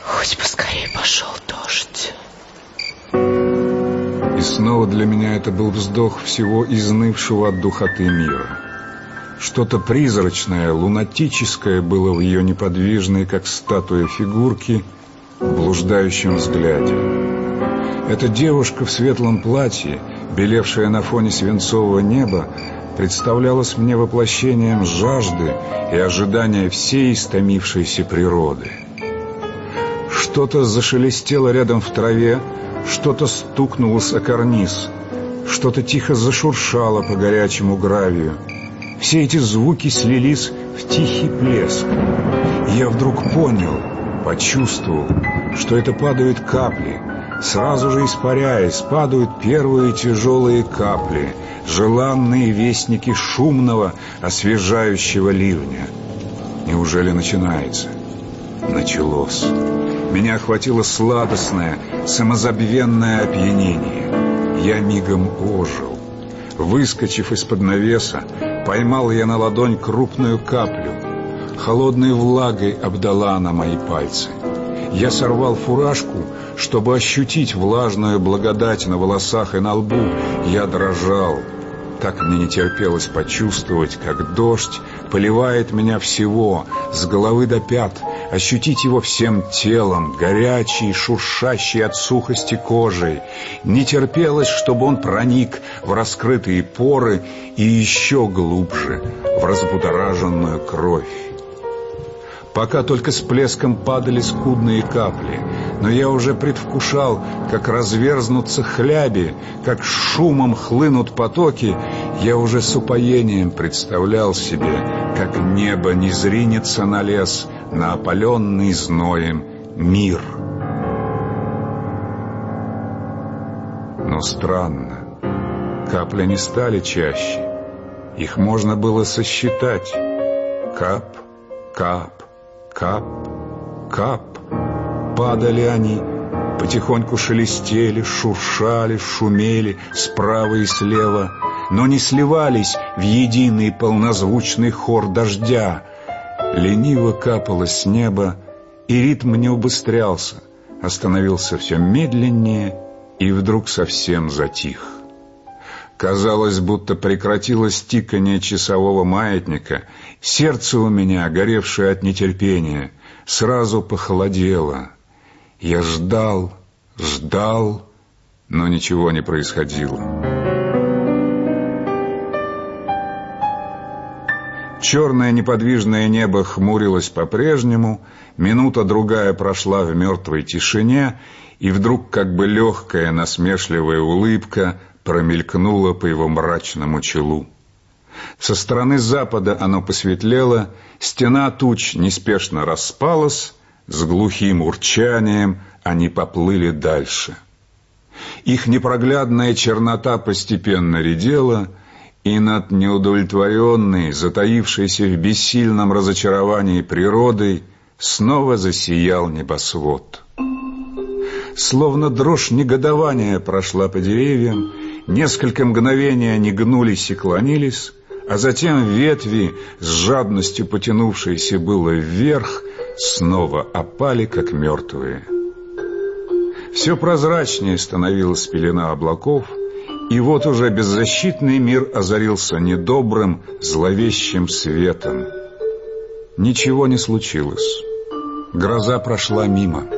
Хоть поскорее пошел дождь. И снова для меня это был вздох всего изнывшего от духоты мира. Что-то призрачное, лунатическое было в ее неподвижной, как статуя фигурки, в блуждающем взгляде. Эта девушка в светлом платье, белевшая на фоне свинцового неба, представлялась мне воплощением жажды и ожидания всей истомившейся природы. Что-то зашелестело рядом в траве, что-то стукнулось о карниз, что-то тихо зашуршало по горячему гравию. Все эти звуки слились в тихий плеск. И я вдруг понял, почувствовал, что это падают капли. Сразу же испаряясь, падают первые тяжелые капли, желанные вестники шумного, освежающего ливня. Неужели начинается? Началось. Меня охватило сладостное, самозабвенное опьянение. Я мигом ожил. Выскочив из-под навеса, поймал я на ладонь крупную каплю. Холодной влагой обдала она мои пальцы. Я сорвал фуражку, чтобы ощутить влажную благодать на волосах и на лбу. Я дрожал. Так мне не терпелось почувствовать, как дождь поливает меня всего, с головы до пят, ощутить его всем телом, горячий, шуршащий от сухости кожей. Не терпелось, чтобы он проник в раскрытые поры и еще глубже, в разбудораженную кровь. Пока только с плеском падали скудные капли, но я уже предвкушал, как разверзнутся хляби, как шумом хлынут потоки. Я уже с упоением представлял себе, как небо низринется на лес, на опаленный зноем мир. Но странно, капли не стали чаще. Их можно было сосчитать. Кап, кап, кап, кап. Падали они, потихоньку шелестели, шуршали, шумели справа и слева, но не сливались в единый полнозвучный хор дождя. Лениво капало с неба, и ритм не убыстрялся, остановился все медленнее и вдруг совсем затих. Казалось, будто прекратилось тиканье часового маятника. Сердце у меня, горевшее от нетерпения, сразу похолодело. Я ждал, ждал, но ничего не происходило. Черное неподвижное небо хмурилось по-прежнему, минута-другая прошла в мертвой тишине, и вдруг как бы легкая насмешливая улыбка промелькнула по его мрачному челу. Со стороны запада оно посветлело, стена туч неспешно распалась, с глухим урчанием они поплыли дальше. Их непроглядная чернота постепенно редела, и над неудовлетворенной, затаившейся в бессильном разочаровании природой, снова засиял небосвод. Словно дрожь негодования прошла по деревьям, несколько мгновений они гнулись и клонились, а затем ветви, с жадностью потянувшиеся было вверх, снова опали, как мертвые. Все прозрачнее становилась пелена облаков, и вот уже беззащитный мир озарился недобрым, зловещим светом. Ничего не случилось. Гроза прошла мимо.